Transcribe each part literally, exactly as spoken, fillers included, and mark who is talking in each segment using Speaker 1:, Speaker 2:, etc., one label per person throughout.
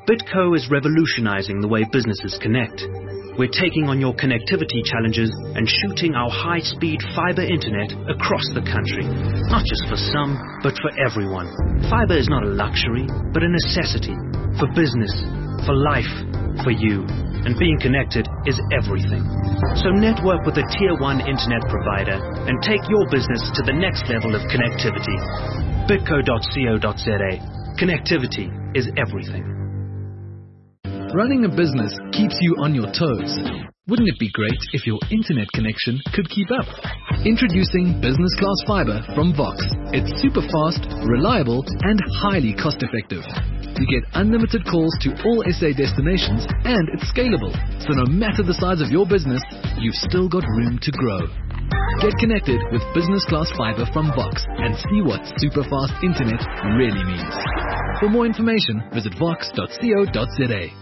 Speaker 1: Bitco is revolutionizing the way businesses connect. We're taking on your connectivity challenges and shooting our high-speed fiber internet across the country. Not just for some, but for everyone. Fiber is not a luxury, but a necessity. For business, for life, for you. And being connected is everything. So network with a tier one internet provider and take your business to the next level of connectivity. bitco dot co dot za. Connectivity is everything.
Speaker 2: Running a business keeps you on your toes. Wouldn't it be great if your internet connection could keep up? Introducing Business Class Fiber from Vox. It's super fast, reliable, and highly cost effective. You get unlimited calls to all S A destinations, and it's scalable. So no matter the size of your business, you've still got room to grow. Get connected with Business Class Fiber from Vox and see what super fast internet really means. For more information, visit vox dot co dot za.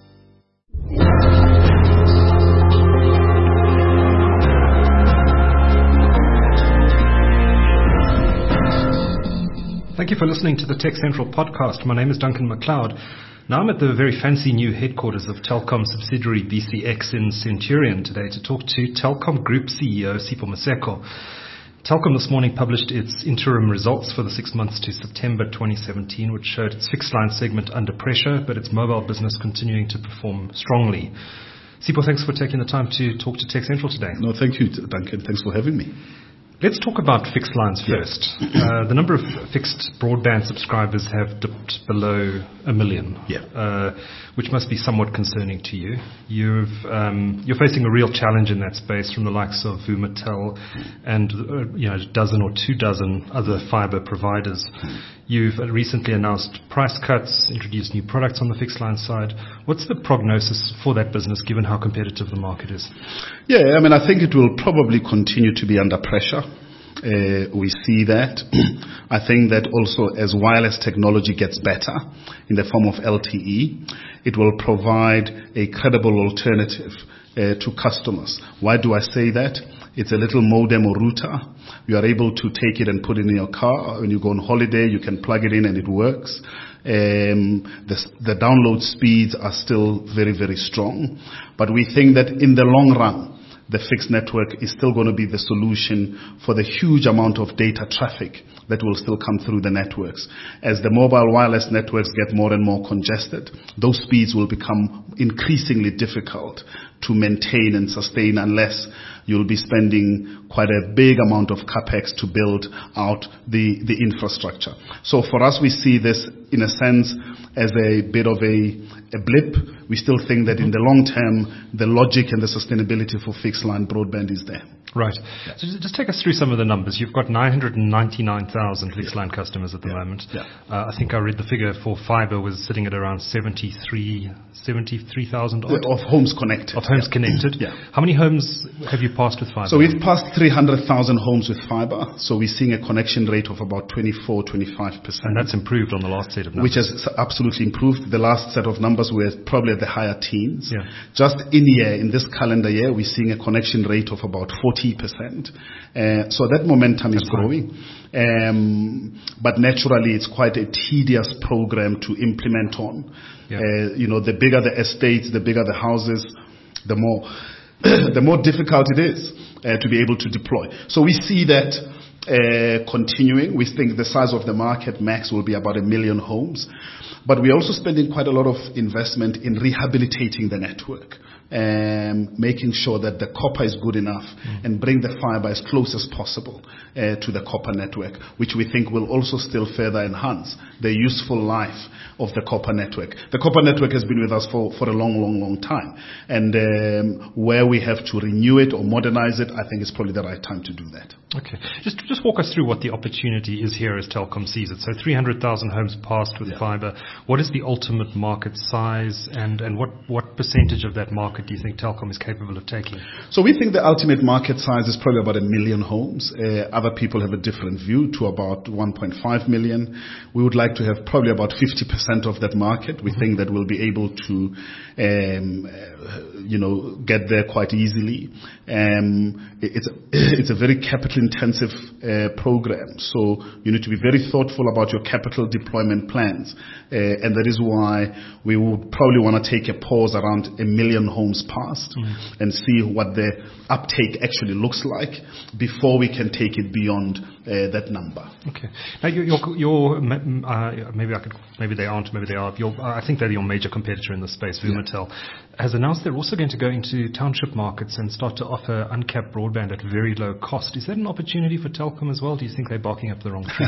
Speaker 3: Thank you for listening to the Tech Central podcast. My name is Duncan McLeod. Now I'm at the very fancy new headquarters of Telkom subsidiary B C X in Centurion today to talk to Telkom Group C E O Sipho Maseko. Telkom this morning published its interim results for the six months to September twenty seventeen, which showed its fixed line segment under pressure, but its mobile business continuing to perform strongly. Sipho, thanks for taking the time to talk to Tech Central today.
Speaker 4: No, thank you, Duncan. Thanks for having me.
Speaker 3: Let's talk about fixed lines first. Yeah. Uh, the number of fixed broadband subscribers have dipped below a million,
Speaker 4: yeah.
Speaker 3: uh, which must be somewhat concerning to you. You've, um, you're facing a real challenge in that space from the likes of Vumatel and uh, you know, a dozen or two dozen other fiber providers. You've recently announced price cuts, introduced new products on the fixed line side. What's the prognosis for that business given how competitive the market is?
Speaker 4: Yeah, I mean, I think it will probably continue to be under pressure. Uh, we see that. I think that also as wireless technology gets better in the form of L T E, it will provide a credible alternative uh, to customers. Why do I say that? It's a little modem or router. You are able to take it and put it in your car. When you go on holiday, you can plug it in and it works. Um, the, the download speeds are still very, very strong. But we think that in the long run, the fixed network is still going to be the solution for the huge amount of data traffic that will still come through the networks. As the mobile wireless networks get more and more congested, those speeds will become increasingly difficult to maintain and sustain unless you'll be spending quite a big amount of capex to build out the, the infrastructure. So for us, we see this in a sense as a bit of a, a blip. We still think that in the long term, the logic and the sustainability for fixed line broadband is there.
Speaker 3: Right. Yeah. So just take us through some of the numbers. You've got nine hundred ninety-nine thousand fixed line customers at the
Speaker 4: yeah.
Speaker 3: moment.
Speaker 4: Yeah.
Speaker 3: Uh, I think I read the figure for fiber was sitting at around seventy-three thousand odd.
Speaker 4: Of homes connected.
Speaker 3: Of homes
Speaker 4: yeah.
Speaker 3: connected.
Speaker 4: Yeah.
Speaker 3: How many homes have you passed with fiber?
Speaker 4: So we've passed three hundred thousand homes with fiber. So we're seeing a connection rate of about twenty-four, twenty-five percent.
Speaker 3: And that's improved on the last set of numbers.
Speaker 4: Which has absolutely improved. The last set of numbers were probably at the higher teens.
Speaker 3: Yeah.
Speaker 4: Just in year, in this calendar year, we're seeing a connection rate of about forty percent. Uh, so that momentum is growing. Um, but naturally, it's quite a tedious program to implement on. Yeah. Uh, you know, the bigger the estates, the bigger the houses, the more the more difficult it is uh, to be able to deploy. So we see that uh, continuing. We think the size of the market max will be about a million homes. But we're also spending quite a lot of investment in rehabilitating the network. Um, making sure that the copper is good enough mm. and bring the fiber as close as possible uh, to the copper network, which we think will also still further enhance the useful life of the copper network. The copper network has been with us for, for a long, long, long time. And um, where we have to renew it or modernize it, I think it's probably the right time to do that.
Speaker 3: Okay. Just just walk us through what the opportunity is here as Telkom sees it. So three hundred thousand homes passed with yeah. fiber. What is the ultimate market size and, and what, what percentage of that market market do you think Telkom is capable of taking?
Speaker 4: So we think the ultimate market size is probably about a million homes. Uh, other people have a different view to about one point five million. We would like to have probably about fifty percent of that market. We mm-hmm. think that we'll be able to, um, uh, you know, get there quite easily. Um, it's, it's a very capital intensive uh, program. So you need to be very thoughtful about your capital deployment plans. Uh, and that is why we would probably want to take a pause around a million homes passed mm-hmm. and see what the uptake actually looks like before we can take it beyond uh, that number.
Speaker 3: Okay. Now, your, your, your uh, maybe I could, maybe they aren't, maybe they are. Your, I think they're your major competitor in the space, Vumatel, yeah. has announced they're also going to go into township markets and start to offer uncapped broadband at very low cost. Is that an opportunity for Telkom as well? Do you think they're barking up the wrong tree?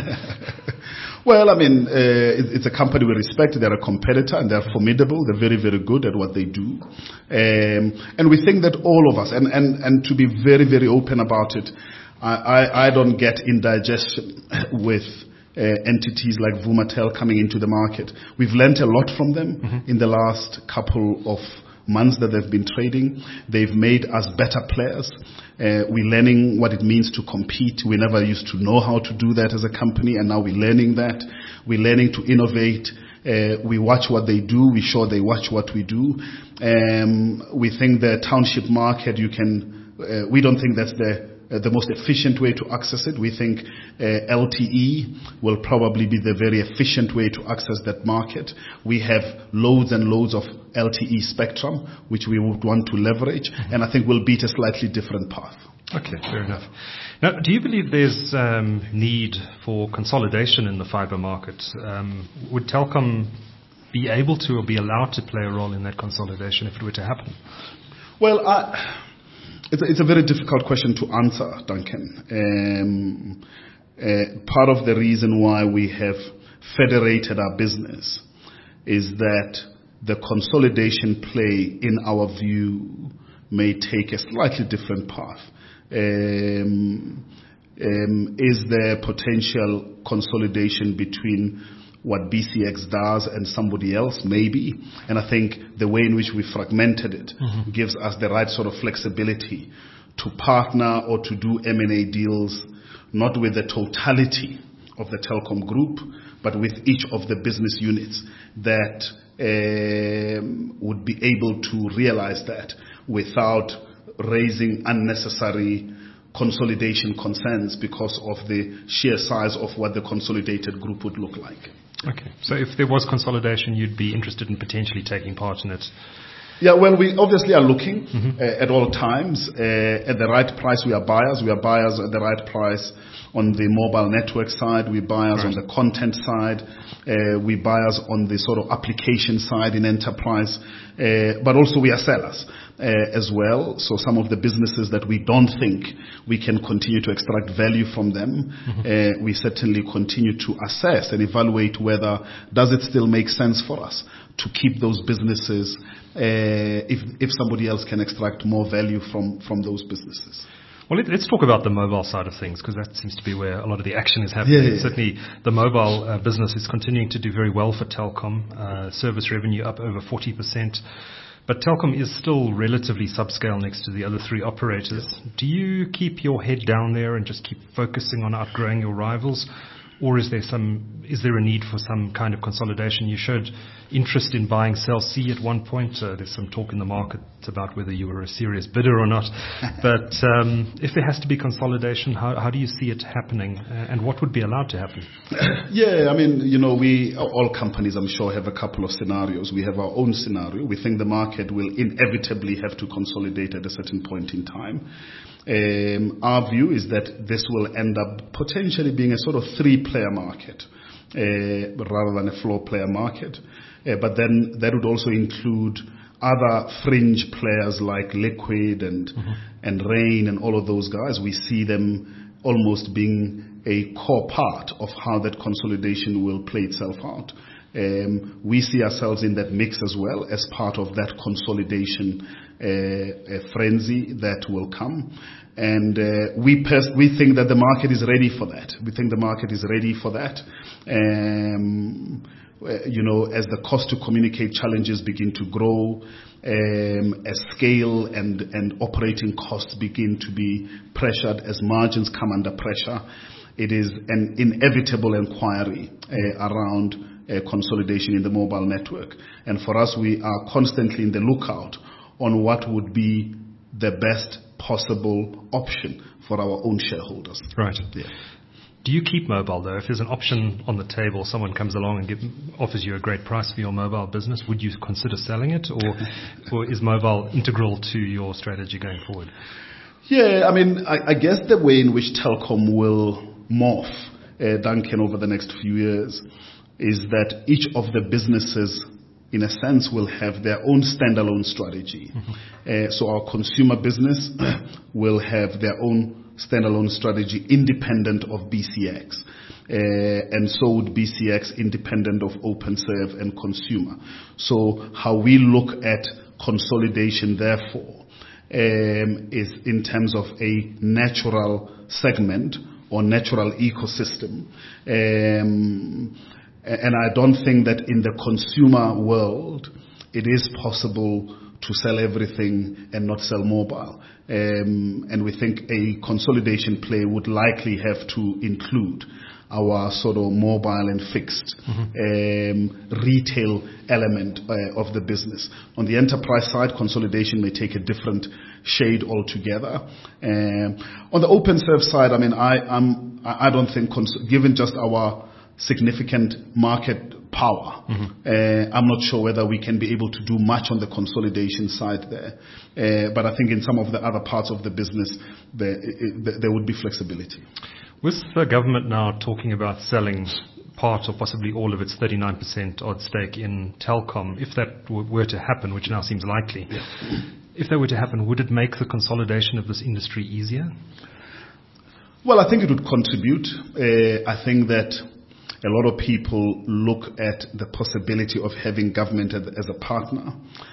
Speaker 4: Well, I mean, uh, it's a company we respect. They're a competitor and they're formidable. They're very, very good at what they do. Um, and we think that all of us, and, and, and to be very, very open about it, I, I, I don't get indigestion with uh, entities like Vumatel coming into the market. We've learnt a lot from them mm-hmm. in the last couple of months that they've been trading. They've made us better players. Uh, we're learning what it means to compete. We never used to know how to do that as a company, and now we're learning that. We're learning to innovate. Uh, we watch what they do. We're sure they watch what we do. Um, we think the township market, you can, uh, we don't think that's the Uh, the most efficient way to access it. We think uh, L T E will probably be the very efficient way to access that market. We have loads and loads of L T E spectrum, which we would want to leverage, mm-hmm. and I think we'll beat a slightly different path.
Speaker 3: Okay, fair enough. Now, do you believe there's um, need for consolidation in the fiber market? Um, would Telkom be able to or be allowed to play a role in that consolidation if it were to happen?
Speaker 4: Well, I... It's a, it's a very difficult question to answer, Duncan. Um, uh, part of the reason why we have federated our business is that the consolidation play, in our view, may take a slightly different path. Um, um, is there potential consolidation between what B C X does and somebody else? Maybe. And I think the way in which we fragmented it mm-hmm. gives us the right sort of flexibility to partner or to do M and A deals, not with the totality of the Telkom group, but with each of the business units that um, would be able to realize that without raising unnecessary consolidation concerns because of the sheer size of what the consolidated group would look like.
Speaker 3: Okay. So if there was consolidation, you'd be interested in potentially taking part in it?
Speaker 4: Yeah, well, we obviously are looking mm-hmm. uh, at all times. Uh, at the right price, we are buyers. We are buyers at the right price on the mobile network side. We buyers right. on the content side. Uh, we buyers on the sort of application side in enterprise. Uh, but also we are sellers uh, as well. So some of the businesses that we don't think we can continue to extract value from them, mm-hmm. uh, we certainly continue to assess and evaluate whether does it still make sense for us to keep those businesses uh, if if somebody else can extract more value from, from those businesses.
Speaker 3: Well, let, let's talk about the mobile side of things, because that seems to be where a lot of the action is happening. Yeah, yeah, yeah. Certainly, the mobile uh, business is continuing to do very well for Telkom. Uh, service revenue up over forty percent. But Telkom is still relatively subscale next to the other three operators. Yeah. Do you keep your head down there and just keep focusing on outgrowing your rivals? Or is there some, is there a need for some kind of consolidation? You showed interest in buying Cell C at one point. Uh, there's some talk in the market about whether you were a serious bidder or not. But um, if there has to be consolidation, how, how do you see it happening? Uh, and what would be allowed to happen?
Speaker 4: Yeah, I mean, you know, we, all companies, I'm sure, have a couple of scenarios. We have our own scenario. We think the market will inevitably have to consolidate at a certain point in time. Um, our view is that this will end up potentially being a sort of three-player market uh, rather than a four-player market. Uh, but then that would also include other fringe players like Liquid and mm-hmm. and Rain and all of those guys. We see them almost being a core part of how that consolidation will play itself out. Um, we see ourselves in that mix as well as part of that consolidation uh, uh, frenzy that will come. And uh, we pers- we think that the market is ready for that. We think the market is ready for that. Um, you know, as the cost to communicate challenges begin to grow, um, as scale and, and operating costs begin to be pressured, as margins come under pressure, it is an inevitable inquiry uh, around uh, consolidation in the mobile network. And for us, we are constantly in the lookout on what would be the best possible option for our own shareholders.
Speaker 3: Right.
Speaker 4: Yeah.
Speaker 3: Do you keep mobile, though? If there's an option on the table, someone comes along and give, offers you a great price for your mobile business, would you consider selling it, or, or is mobile integral to your strategy going forward?
Speaker 4: Yeah, I mean, I, I guess the way in which Telkom will morph, uh, Duncan, over the next few years is that each of the businesses, in a sense, will have their own standalone strategy. Mm-hmm. Uh, so our consumer business will have their own standalone strategy independent of B C X. Uh, and so would B C X independent of OpenServe and consumer. So how we look at consolidation, therefore, um, is in terms of a natural segment or natural ecosystem. Um, and I don't think that in the consumer world it is possible to sell everything and not sell mobile. Um, and we think a consolidation play would likely have to include our sort of mobile and fixed mm-hmm. um, retail element uh, of the business. On the enterprise side, consolidation may take a different shade altogether. Um, on the OpenServe side, I mean, I, I'm, I don't think, cons- given just our significant market power, mm-hmm. uh, I'm not sure whether we can be able to do much on the consolidation side there. Uh, but I think in some of the other parts of the business, there, it, there would be flexibility.
Speaker 3: With the government now talking about selling part or possibly all of its thirty-nine percent odd stake in Telkom, if that w- were to happen, which now seems likely, yeah. if that were to happen, would it make the consolidation of this industry easier?
Speaker 4: Well, I think it would contribute. Uh, I think that a lot of people look at the possibility of having government as, as a partner,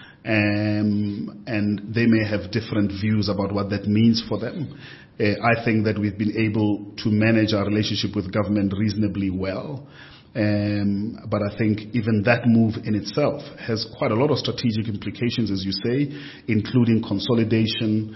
Speaker 4: um, and they may have different views about what that means for them. Uh, I think that we've been able to manage our relationship with government reasonably well. Um, but I think even that move in itself has quite a lot of strategic implications, as you say, including consolidation,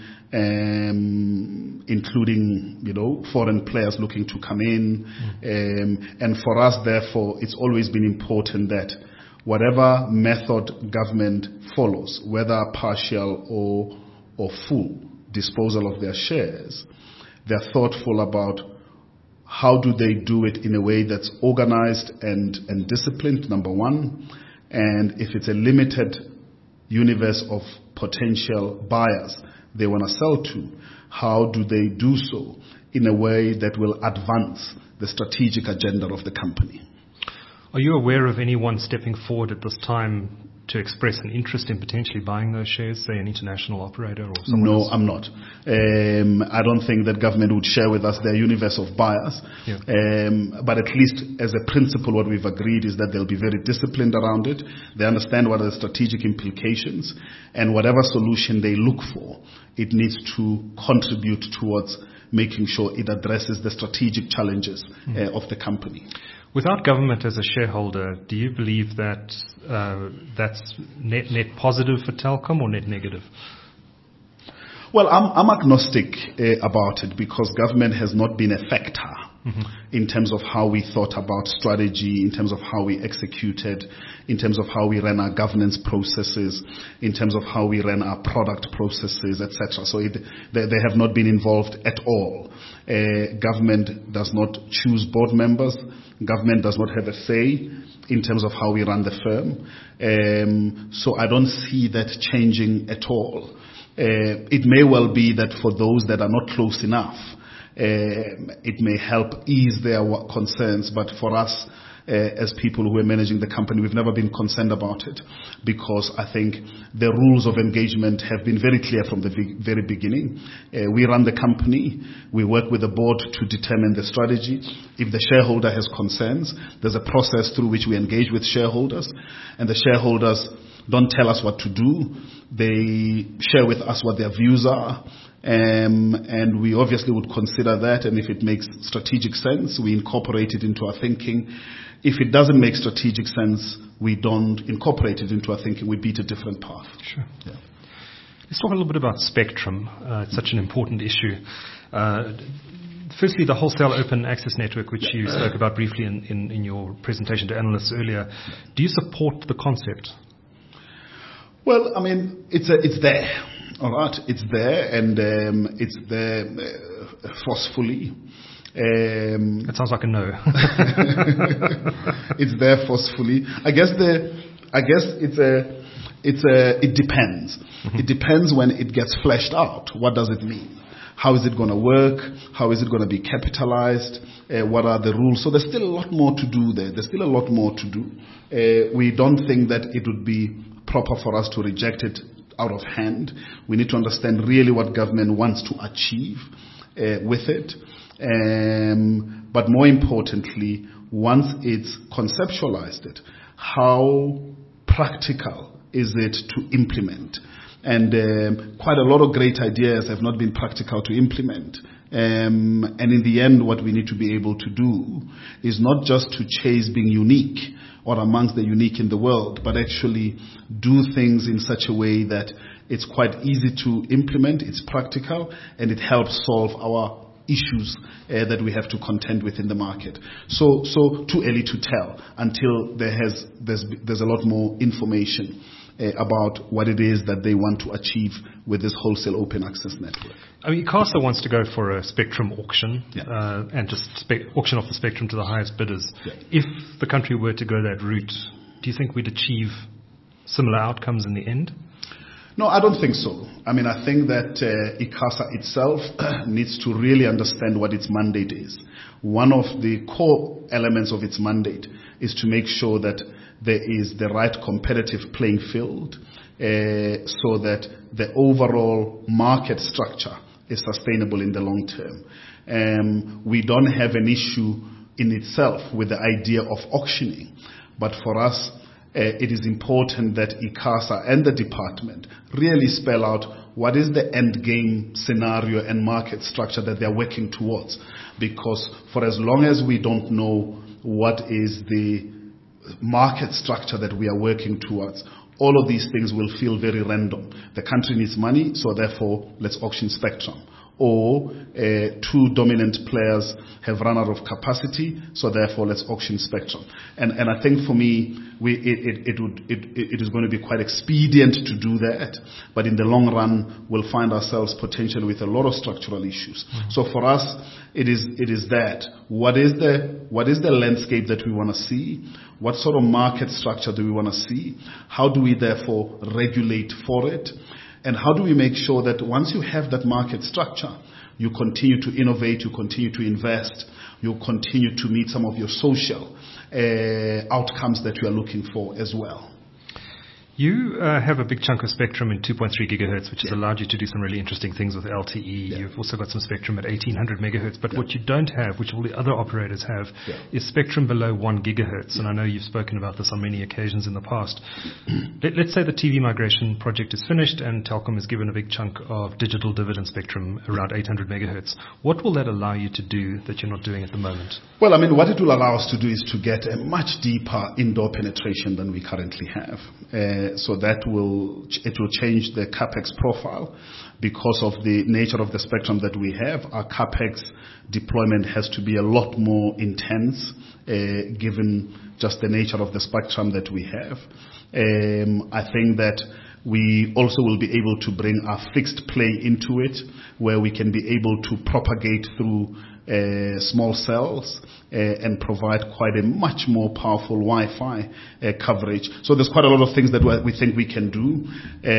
Speaker 4: um, including, you know, foreign players looking to come in. Mm. Um, and for us, therefore, it's always been important that whatever method government follows, whether partial or, or full disposal of their shares, they're thoughtful about how do they do it in a way that's organized and, and disciplined, number one. And if it's a limited universe of potential buyers they want to sell to, how do they do so in a way that will advance the strategic agenda of the company?
Speaker 3: Are you aware of anyone stepping forward at this time to express an interest in potentially buying those shares, say an international operator or someone
Speaker 4: No,
Speaker 3: else?
Speaker 4: I'm not. Um, I don't think that government would share with us their universe of buyers. Yeah. Um, but at least as a principle, what we've agreed is that they'll be very disciplined around it. They understand what are the strategic implications, and whatever solution they look for, it needs to contribute towards making sure it addresses the strategic challenges mm. uh, of the company.
Speaker 3: Without government as a shareholder, do you believe that uh, that's net, net positive for Telkom or net negative?
Speaker 4: Well, I'm, I'm agnostic uh, about it because government has not been a factor mm-hmm. in terms of how we thought about strategy, in terms of how we executed, in terms of how we ran our governance processes, in terms of how we ran our product processes, et cetera. So it, they, they have not been involved at all. Uh, government does not choose board members. Government does not have a say in terms of how we run the firm. Um, so I don't see that changing at all. Uh, it may well be that for those that are not close enough, uh, it may help ease their concerns. But for us, uh, as people who are managing the company, we've never been concerned about it because I think the rules of engagement have been very clear from the be- very beginning. Uh, we run the company. We work with the board to determine the strategy. If the shareholder has concerns, there's a process through which we engage with shareholders, and the shareholders don't tell us what to do. They share with us what their views are. Um, and we obviously would consider that, and if it makes strategic sense, we incorporate it into our thinking. If it doesn't make strategic sense, we don't incorporate it into our thinking. We beat a different path.
Speaker 3: Sure.
Speaker 4: Yeah.
Speaker 3: Let's talk a little bit about spectrum. Uh, it's such an important issue. Uh, firstly, the wholesale open access network, which you spoke about briefly in, in, in your presentation to analysts earlier. Do you support the concept?
Speaker 4: Well, I mean, it's a, it's there, all right. It's there, and um, it's there uh, forcefully. Um,
Speaker 3: That sounds like a no.
Speaker 4: It's there forcefully. I guess the, I guess it's a, it's a, it depends. Mm-hmm. It depends when it gets fleshed out. What does it mean? How is it going to work? How is it going to be capitalized? Uh, what are the rules? So there's still a lot more to do there. There's still a lot more to do. Uh, we don't think that it would be proper for us to reject it out of hand. We need to understand really what government wants to achieve uh, with it. Um, but more importantly, once it's conceptualized it, how practical is it to implement? And um, quite a lot of great ideas have not been practical to implement. Um, and in the end, what we need to be able to do is not just to chase being unique or amongst the unique in the world, but actually do things in such a way that it's quite easy to implement, it's practical, and it helps solve our issues uh, that we have to contend with in the market. So, so too early to tell until there has there's there's a lot more information uh, about what it is that they want to achieve with this wholesale open access network.
Speaker 3: I mean, ICASA wants to go for a spectrum auction
Speaker 4: Yeah.
Speaker 3: uh, and just spe- auction off the spectrum to the highest bidders.
Speaker 4: Yeah.
Speaker 3: If the country were to go that route, do you think we'd achieve similar outcomes in the end?
Speaker 4: No, I don't think so. I mean, I think that uh, ICASA itself needs to really understand what its mandate is. One of the core elements of its mandate is to make sure that there is the right competitive playing field uh, so that the overall market structure is sustainable in the long term. Um, we don't have an issue in itself with the idea of auctioning, but for us, Uh, it is important that ICASA and the department really spell out what is the end game scenario and market structure that they're working towards. Because for as long as we don't know what is the market structure that we are working towards, all of these things will feel very random. The country needs money, so therefore let's auction spectrum. Or uh, two dominant players have run out of capacity, so therefore let's auction spectrum. And and I think for me, we it it, it would it, it is going to be quite expedient to do that, but in the long run, we'll find ourselves potentially with a lot of structural issues. Mm-hmm. So for us, it is it is that what is the what is the landscape that we want to see? What sort of market structure do we want to see? How do we therefore regulate for it? And how do we make sure that once you have that market structure, you continue to innovate, you continue to invest, you continue to meet some of your social uh, outcomes that you are looking for as well?
Speaker 3: You uh, have a big chunk of spectrum in two point three gigahertz, which has
Speaker 4: Yeah.
Speaker 3: allowed you to do some really interesting things with L T E.
Speaker 4: Yeah.
Speaker 3: You've also got some spectrum at eighteen hundred megahertz. But
Speaker 4: Yeah.
Speaker 3: what you don't have, which all the other operators have,
Speaker 4: Yeah.
Speaker 3: is spectrum below one gigahertz. And I know you've spoken about this on many occasions in the past. Let, let's say the T V migration project is finished and Telkom is given a big chunk of digital dividend spectrum around eight hundred megahertz. What will that allow you to do that you're not doing at the moment?
Speaker 4: Well, I mean, what it will allow us to do is to get a much deeper indoor penetration than we currently have. Uh, so that will it will change the capex profile because of the nature of the spectrum that we have. Our capex deployment has to be a lot more intense, uh, given just the nature of the spectrum that we have. Um, I think that we also will be able to bring our fixed play into it, where we can be able to propagate through uh, small cells uh, and provide quite a much more powerful Wi-Fi uh, coverage. So there's quite a lot of things that we think we can do.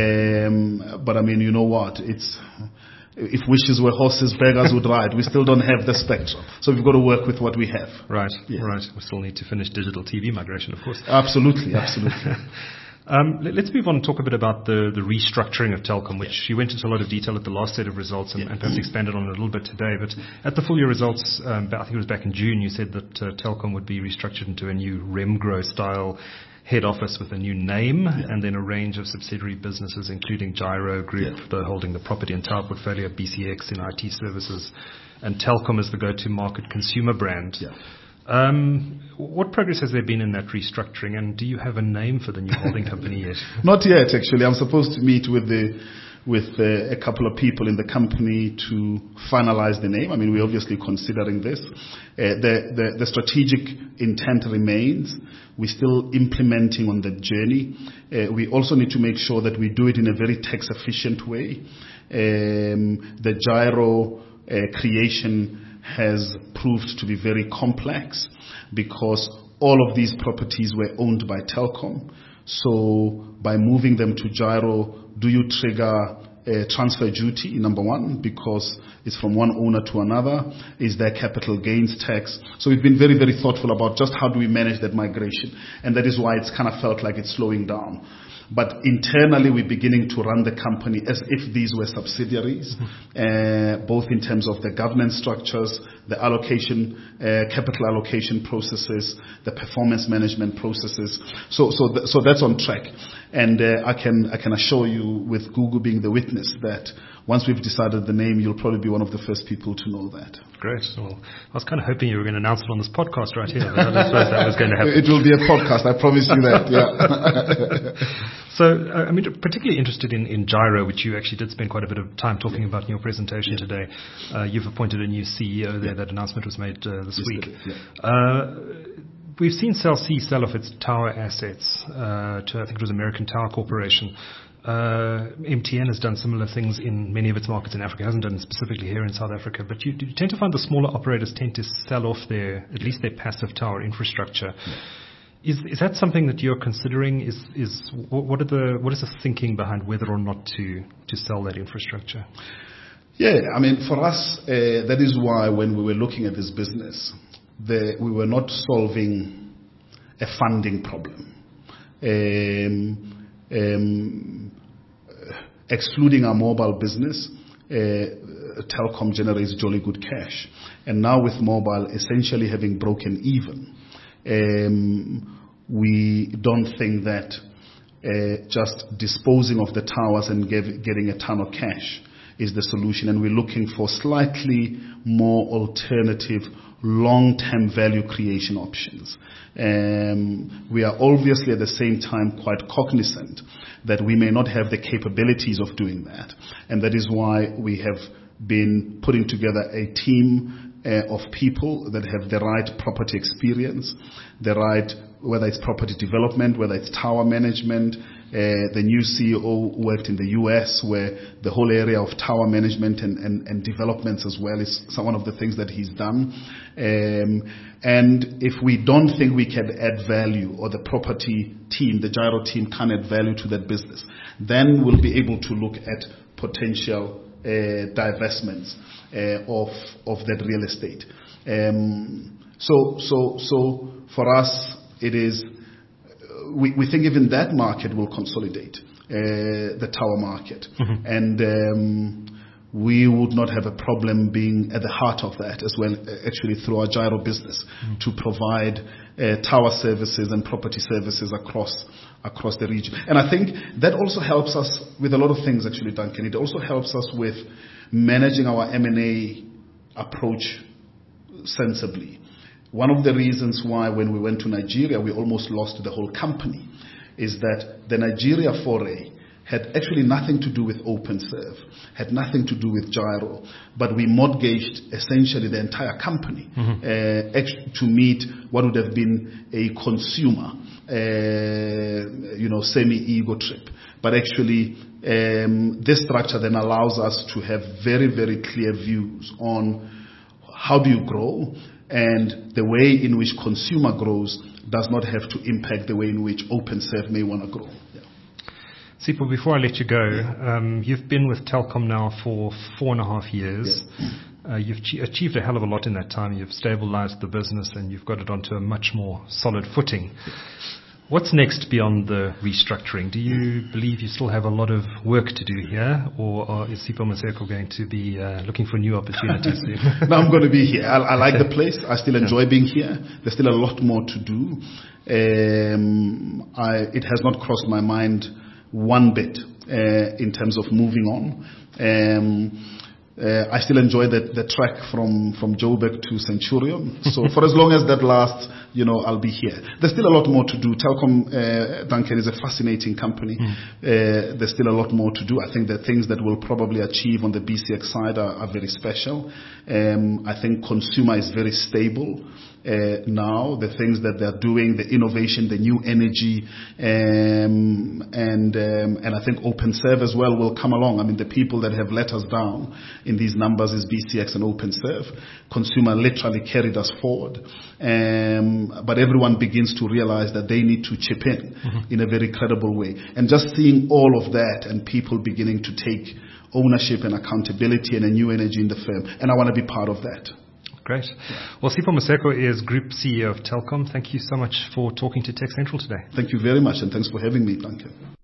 Speaker 4: Um, but I mean, you know what? It's if wishes were horses, beggars would ride. We still don't have the spectrum. So we've got to work with what we have.
Speaker 3: Right,
Speaker 4: Yeah.
Speaker 3: right. We still need to finish digital T V migration, of course.
Speaker 4: Absolutely, absolutely.
Speaker 3: Um, let, let's move on and talk a bit about the, the restructuring of Telkom, which you went into a lot of detail at the last set of results and,
Speaker 4: Yeah.
Speaker 3: and perhaps expanded on it a little bit today. But at the full year results, um, I think it was back in June, you said that uh, Telkom would be restructured into a new Remgro style head office with a new name,
Speaker 4: Yeah.
Speaker 3: and then a range of subsidiary businesses, including Gyro Group,
Speaker 4: Yeah.
Speaker 3: the holding the property and tower portfolio, B C X in I T services, and Telkom as the go-to-market consumer brand.
Speaker 4: Yeah.
Speaker 3: Um, what progress has there been in that restructuring, and do you have a name for the new holding company yet?
Speaker 4: Not yet, actually. I'm supposed to meet with the with uh, a couple of people in the company to finalize the name. I mean, we're obviously considering this. Uh, the, the, the strategic intent remains. We're still implementing on the journey. Uh, we also need to make sure that we do it in a very tax-efficient way. Um, the Gyro uh, creation has proved to be very complex because all of these properties were owned by Telkom. So by moving them to Gyro, do you trigger a transfer duty, number one, because it's from one owner to another? Is there capital gains tax? So we've been very, very thoughtful about just how do we manage that migration. And that is why it's kind of felt like it's slowing down. But internally, we're beginning to run the company as if these were subsidiaries, mm-hmm. uh, both in terms of the governance structures, the allocation, uh, capital allocation processes, the performance management processes. So, so, th- so that's on track. And uh, I can I can assure you, with Google being the witness, that once we've decided the name, you'll probably be one of the first people to know that.
Speaker 3: Great. Well, I was kind of hoping you were going to announce it on this podcast right here, but I didn't suppose that was going to happen.
Speaker 4: It will be a podcast, I promise you that, yeah.
Speaker 3: So, uh, I mean, particularly interested in, in Gyro, which you actually did spend quite a bit of time talking about in your presentation yeah. today. Uh, you've appointed a new C E O there. Yeah. That announcement was made uh, this
Speaker 4: yes,
Speaker 3: week.
Speaker 4: Yeah.
Speaker 3: Uh, we've seen Cell C sell off its tower assets uh, to, I think it was American Tower Corporation. Uh, M T N has done similar things in many of its markets in Africa. It hasn't done it specifically here in South Africa. But you, you tend to find the smaller operators tend to sell off their, at least their passive tower infrastructure. Yeah. Is is that something that you're considering? Is is what are the what is the thinking behind whether or not to to sell that infrastructure?
Speaker 4: Yeah, I mean, for us, uh, that is why when we were looking at this business, the, we were not solving a funding problem. Um, um, excluding our mobile business, uh, Telkom generates jolly good cash, and now with mobile essentially having broken even. Um, we don't think that uh, just disposing of the towers and give, getting a ton of cash is the solution, and we're looking for slightly more alternative long-term value creation options. Um, we are obviously at the same time quite cognizant that we may not have the capabilities of doing that, and that is why we have been putting together a team Uh, of people that have the right property experience, the right, whether it's property development, whether it's tower management. Uh, the new C E O worked in the U S, where the whole area of tower management and, and, and developments as well is some, one of the things that he's done. Um, and if we don't think we can add value, or the property team, the Gyro team can add value to that business, then we'll be able to look at potential Uh, divestments uh, of of that real estate. Um, so so so for us, it is we, we think even that market will consolidate, uh, the tower market, mm-hmm. and um, we would not have a problem being at the heart of that as well, actually through our Gyro business, mm-hmm. to provide uh, tower services and property services across across the region. And I think that also helps us with a lot of things, actually, Duncan. It also helps us with managing our M and A approach sensibly. One of the reasons why when we went to Nigeria we almost lost the whole company is that the Nigeria foray had actually nothing to do with OpenServe, had nothing to do with Gyro, but we mortgaged essentially the entire company mm-hmm. uh, to meet what would have been a consumer, uh, you know, semi-ego trip. But actually, um, this structure then allows us to have very, very clear views on how do you grow, and the way in which consumer grows does not have to impact the way in which OpenServe may want to grow. Yeah.
Speaker 3: Sipho, before I let you go, um, you've been with Telkom now for four and a half years. Yes. Uh, you've ch- achieved a hell of a lot in that time. You've stabilized the business and you've got it onto a much more solid footing. What's next beyond the restructuring? Do you believe you still have a lot of work to do here, or, or is Sipho Maseko going to be uh, looking for new opportunities?
Speaker 4: No, I'm going to be here. I, I like the place. I still enjoy being here. There's still a lot more to do. Um, I, it has not crossed my mind one bit uh, in terms of moving on. Um, Uh, I still enjoy the, the trek from, from Joburg to Centurion. So for as long as that lasts, you know, I'll be here. There's still a lot more to do. Telkom, uh, Duncan, is a fascinating company. Mm. Uh, there's still a lot more to do. I think the things that we'll probably achieve on the B C X side are, are very special. Um, I think consumer is very stable. Uh, now, the things that they're doing, the innovation, the new energy, um, and um, and I think OpenServe as well will come along. I mean, the people that have let us down in these numbers is B C X and OpenServe. Consumer literally carried us forward, um, but everyone begins to realize that they need to chip in mm-hmm. in a very credible way. And just seeing all of that and people beginning to take ownership and accountability and a new energy in the firm, and I want to be part of that.
Speaker 3: Great. Well, Sipho Maseko is Group C E O of Telkom. Thank you so much for talking to Tech Central today.
Speaker 4: Thank you very much, and thanks for having me, Duncan.